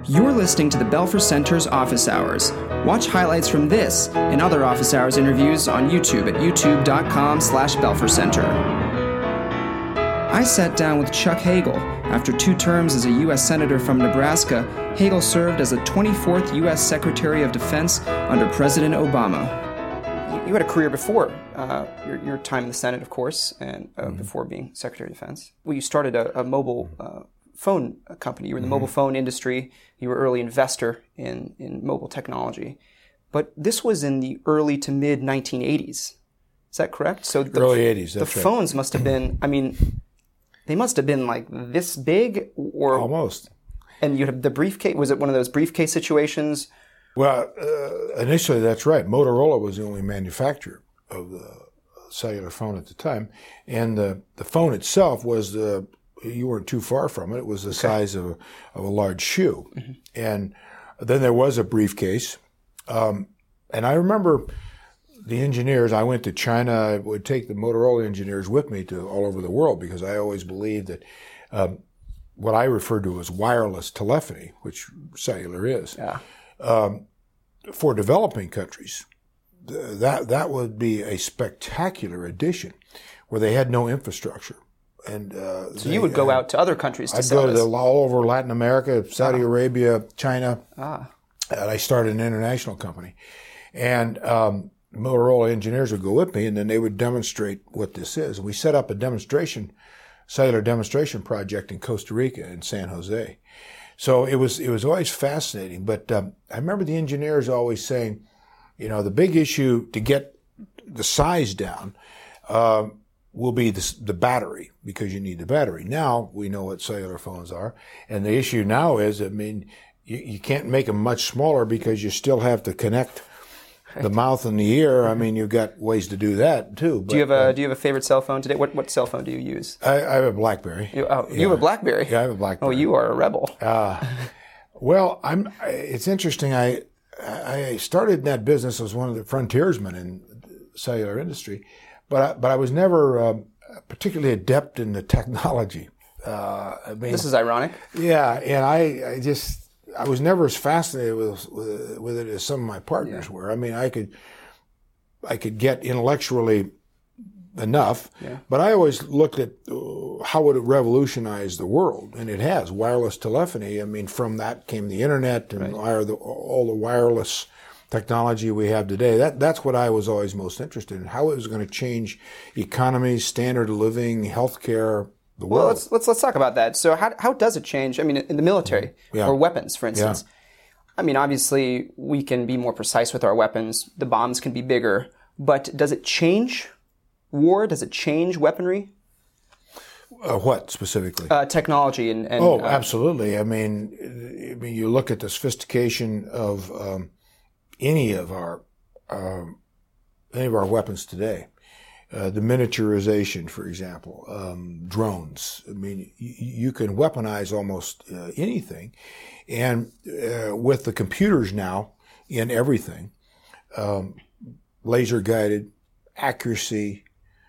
You're listening to the Belfer Center's Office Hours. Watch highlights from this and other Office Hours interviews on YouTube at youtube.com/BelferCenter. I sat down with Chuck Hagel. After 2 terms as a U.S. Senator from Nebraska, Hagel served as the 24th U.S. Secretary of Defense under President Obama. You had a career before your time in the Senate, of course, and before being Secretary of Defense. Well, you started a mobile phone company. You were in the mobile phone industry. You were an early investor in mobile technology. But this was in the early to mid 1980s. Is that correct? So early 80s, that's right. The phones must have been, they must have been like this big or... Almost. And you had the briefcase, was it one of those briefcase situations? Well, initially that's right. Motorola was the only manufacturer of the cellular phone at the time. And the phone itself was you weren't too far from it. It was the size of a large shoe. Mm-hmm. And then there was a briefcase. And I remember the engineers, I went to China. I would take the Motorola engineers with me to all over the world because I always believed that what I refer to as wireless telephony, which cellular is, for developing countries, that would be a spectacular addition where they had no infrastructure. And so you would go out to other countries to sell this? I'd go to all over Latin America, Saudi Arabia, China. And I started an international company. And Motorola engineers would go with me, and then they would demonstrate what this is. And we set up a cellular demonstration project in Costa Rica, in San Jose. So it was always fascinating. But I remember the engineers always saying, the big issue to get the size down will be the battery, because you need the battery. Now we know what cellular phones are. And the issue now is, you can't make them much smaller because you still have to connect the mouth and the ear. You've got ways to do that too. But, do you have a favorite cell phone today? What cell phone do you use? I have a BlackBerry. You have a BlackBerry? Yeah, I have a BlackBerry. Oh, you are a rebel. Well, it's interesting. I started in that business as one of the frontiersmen in the cellular industry, but I was never particularly adept in the technology. This is ironic. Yeah, and I was never as fascinated with it as some of my partners were. I could get intellectually enough, but I always looked at how would it revolutionize the world, and it has. Wireless telephony. From that came the internet and all the wireless technology we have today. That's what I was always most interested in. How it was going to change economies, standard of living, healthcare. Well, let's talk about that. So how does it change? In the military or weapons, for instance. Yeah. Obviously we can be more precise with our weapons. The bombs can be bigger, but does it change war? Does it change weaponry? What specifically? Technology and absolutely. You look at the sophistication of any of our weapons today. The miniaturization, for example, drones. You can weaponize almost anything. And with the computers now in everything, laser-guided, accuracy,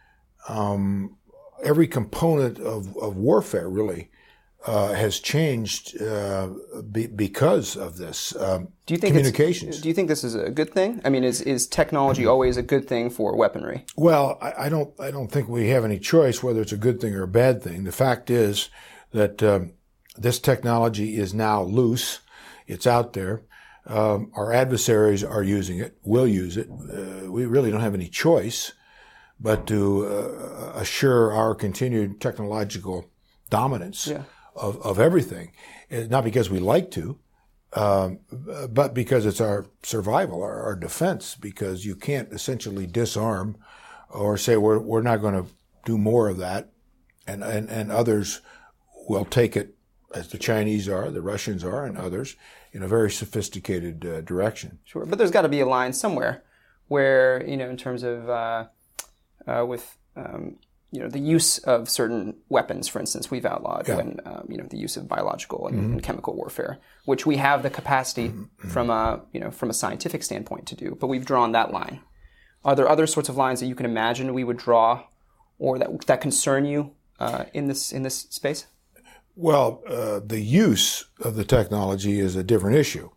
every component of warfare really has changed because of this. Do you think communications? Do you think this is a good thing? Is technology always a good thing for weaponry? Well, I don't think we have any choice whether it's a good thing or a bad thing. The fact is that this technology is now loose. It's out there. Our adversaries are using it. Will use it. We really don't have any choice but to assure our continued technological dominance of everything. Not because we like to, but because it's our survival, our defense, because you can't essentially disarm or say we're not going to do more of that, and others will take it, as the Chinese are, the Russians are, and others, in a very sophisticated direction. Sure, but there's got to be a line somewhere where, in terms of the use of certain weapons, for instance, we've outlawed when the use of biological and chemical warfare, which we have the capacity from a scientific standpoint to do, but we've drawn that line. Are there other sorts of lines that you can imagine we would draw, or that concern you in this space? Well, the use of the technology is a different issue.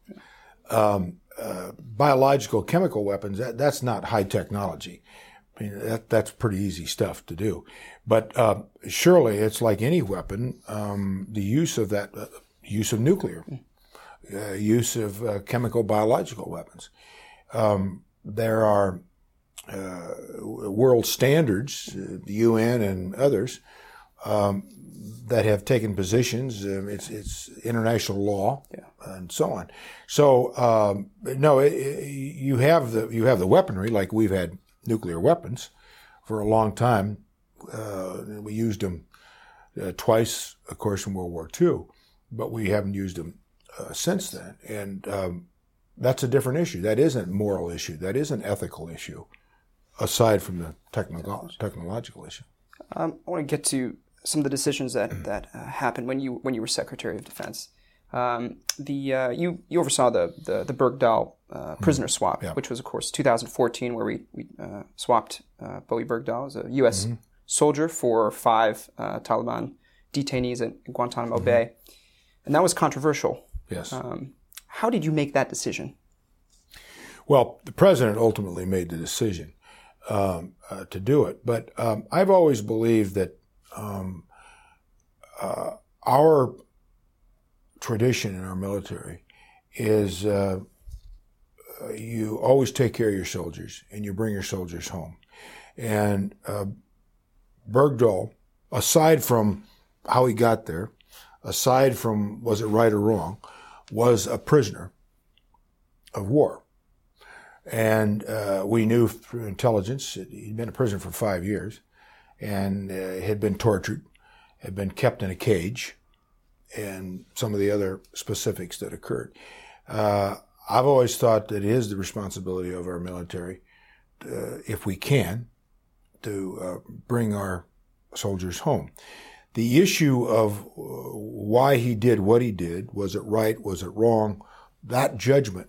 Biological chemical weapons, that's not high technology. I mean, that's pretty easy stuff to do. But surely it's like any weapon, the use of that, use of nuclear, use of chemical biological weapons. There are world standards, the UN and others, that have taken positions. It's international law, and so on. So no, you have the weaponry, like we've had nuclear weapons for a long time. We used them twice, of course, in World War II, but we haven't used them since then. And that's a different issue. That isn't a moral issue. That is an ethical issue, aside from the technological issue. I want to get to some of the decisions that happened when you were Secretary of Defense. You oversaw the Bergdahl prisoner swap, which was, of course, 2014, where we swapped Bowie Bergdahl as a U.S. soldier for 5 Taliban detainees at Guantanamo Bay, and that was controversial. Yes. How did you make that decision? Well, the president ultimately made the decision to do it, but I've always believed that our tradition in our military is you always take care of your soldiers and you bring your soldiers home. And Bergdahl, aside from how he got there, aside from was it right or wrong, was a prisoner of war. And we knew through intelligence, he'd been a prisoner for 5 years and had been tortured, had been kept in a cage, and some of the other specifics that occurred. I've always thought that it is the responsibility of our military, if we can, to bring our soldiers home. The issue of why he did what he did, was it right, was it wrong, that judgment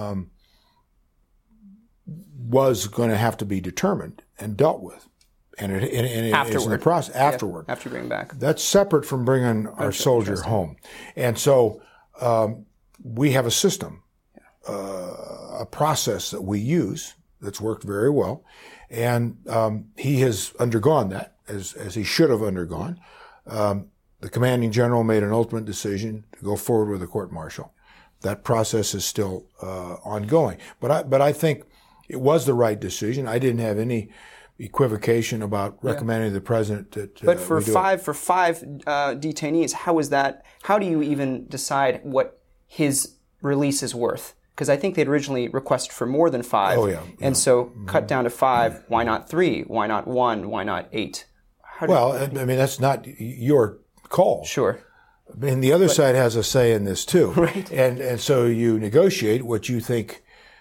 was going to have to be determined and dealt with. And it is in the process afterward. After you bring them back. That's separate from bringing our soldier home. And so we have a system, a process that we use that's worked very well. And he has undergone that, as he should have undergone. The commanding general made an ultimate decision to go forward with a court-martial. That process is still ongoing. But I think it was the right decision. I didn't have any equivocation about recommending to the president that. But for five detainees, how is that? How do you even decide what his release is worth? Because I think they'd originally requested for more than 5. Oh, yeah. And so cut down to 5. Why not 3? Why not 1? Why not 8? I mean, that's not your call. Sure. I mean, the other side has a say in this too. Right. And so you negotiate what you think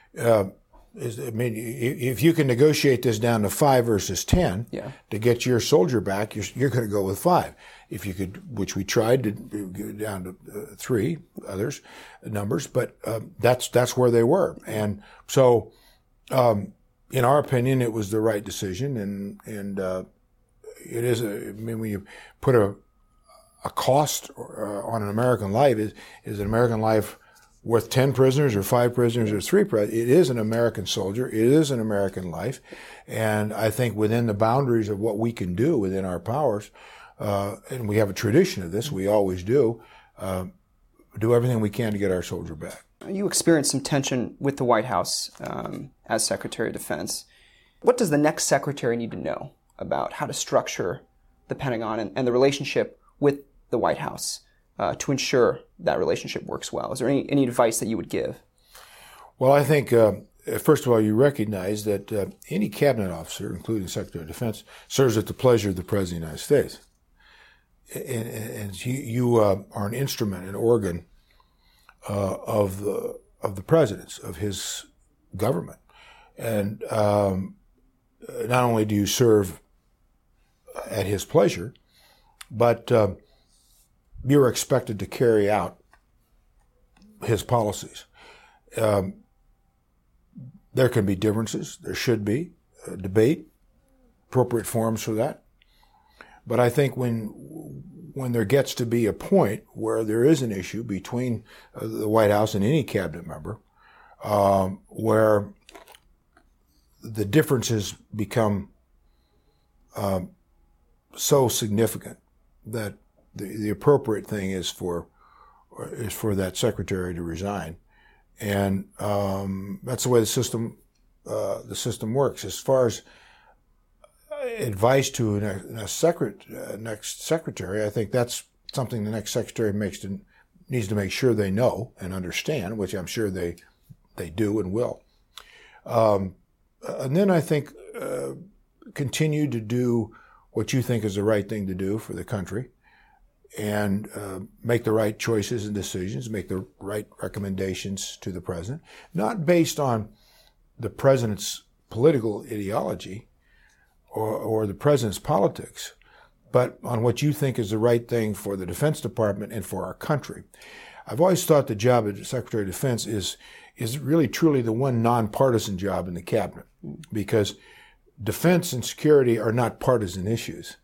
if you can negotiate this down to 5 versus 10 to get your soldier back, you're going to go with 5. If you could, which we tried to go down to 3 numbers, but that's where they were. And so, in our opinion, it was the right decision. And it is. When you put a cost on an American life, is an American life worth 10 prisoners or 5 prisoners or 3 prisoners? It is an American soldier. It is an American life. And I think within the boundaries of what we can do within our powers, and we have a tradition of this, we always do everything we can to get our soldier back. You experienced some tension with the White House as Secretary of Defense. What does the next secretary need to know about how to structure the Pentagon and the relationship with the White House to ensure that relationship works well? Is there any advice that you would give? Well, I think, first of all, you recognize that any cabinet officer, including Secretary of Defense, serves at the pleasure of the President of the United States. And you are an instrument, an organ of the President's, of his government. And not only do you serve at his pleasure, but you're expected to carry out his policies. There can be differences. There should be debate, appropriate forums for that. But I think when when there gets to be a point where there is an issue between the White House and any cabinet member, where the differences become so significant that the appropriate thing is for that secretary to resign, and that's the way the system works. As far as advice to next secretary, I think that's something the next secretary needs to make sure they know and understand, which I'm sure they do and will. And then I think continue to do what you think is the right thing to do for the country, and make the right choices and decisions, make the right recommendations to the president, not based on the president's political ideology or the president's politics, but on what you think is the right thing for the Defense Department and for our country. I've always thought the job of the Secretary of Defense is really truly the one nonpartisan job in the cabinet, because defense and security are not partisan issues.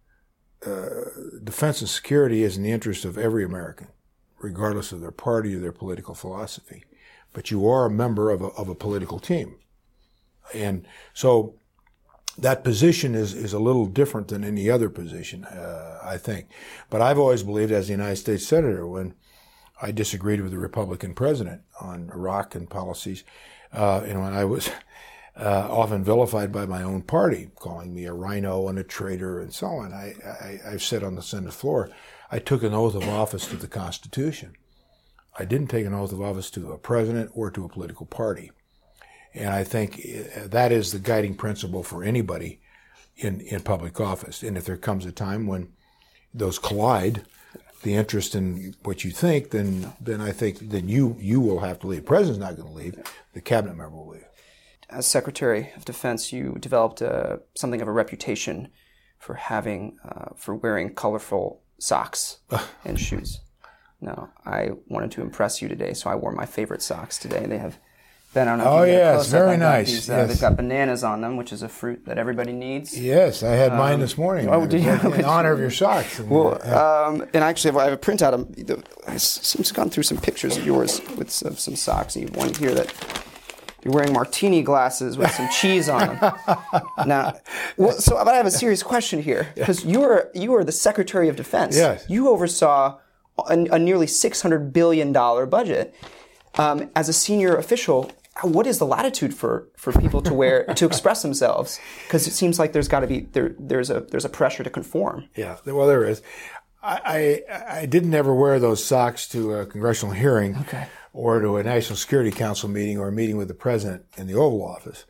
Defense and security is in the interest of every American, regardless of their party or their political philosophy. But you are a member of a political team. And so that position is a little different than any other position, I think. But I've always believed, as a United States Senator, when I disagreed with the Republican president on Iraq and policies, and when I was often vilified by my own party, calling me a rhino and a traitor and so on, I've said on the Senate floor, I took an oath of office to the Constitution. I didn't take an oath of office to a president or to a political party. And I think that is the guiding principle for anybody in public office. And if there comes a time when those collide, the interest in what you think, then I think then you will have to leave. The president's not going to leave. The cabinet member will leave. As Secretary of Defense, you developed something of a reputation for wearing colorful socks and shoes. Now, I wanted to impress you today, so I wore my favorite socks today. They have been on. Oh yes, very nice. These, yes. They've got bananas on them, which is a fruit that everybody needs. Yes, I had mine this morning. Oh, did you? In honor of your socks. Well, and actually, I have a printout of. I've gone through some pictures of yours with some socks, and you have one here that you're wearing martini glasses with some cheese on them. Now, but I have a serious question here, because you are the Secretary of Defense. Yes. You oversaw a nearly $600 billion budget. As a senior official, what is the latitude for people to express themselves? Because it seems like there's got to be there's a pressure to conform. Yeah, well, there is. I didn't ever wear those socks to a congressional hearing, or to a National Security Council meeting, or a meeting with the president in the Oval Office.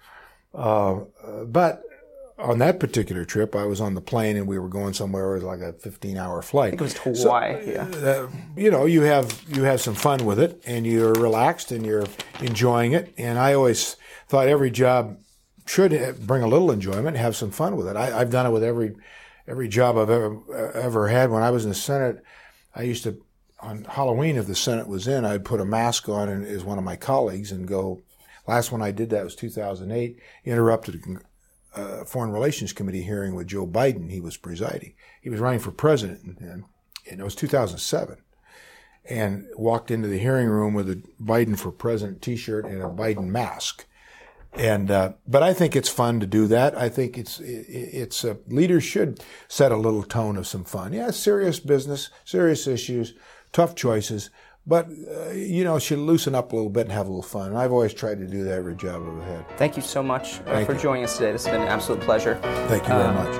But on that particular trip, I was on the plane and we were going somewhere. It was like a 15-hour flight. I think it was to Hawaii. So, you have some fun with it, and you're relaxed and you're enjoying it. And I always thought every job should bring a little enjoyment and have some fun with it. I've done it with every job I've ever had. When I was in the Senate, I used to, on Halloween, if the Senate was in, I'd put a mask on as one of my colleagues and go. Last one I did that was 2008. Interrupted a Foreign Relations Committee hearing with Joe Biden. He was presiding. He was running for president, and it was 2007. And walked into the hearing room with a Biden for President T-shirt and a Biden mask. And but I think it's fun to do that. I think it's leaders should set a little tone of some fun. Yeah, serious business, serious issues, tough choices, but should loosen up a little bit and have a little fun. And I've always tried to do that every job I've had. Thank you so much for joining us today. This has been an absolute pleasure. Thank you very much.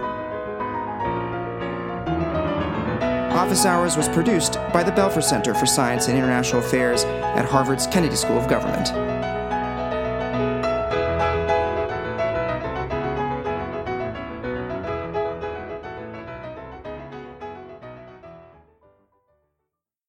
Office Hours was produced by the Belfer Center for Science and International Affairs at Harvard's Kennedy School of Government.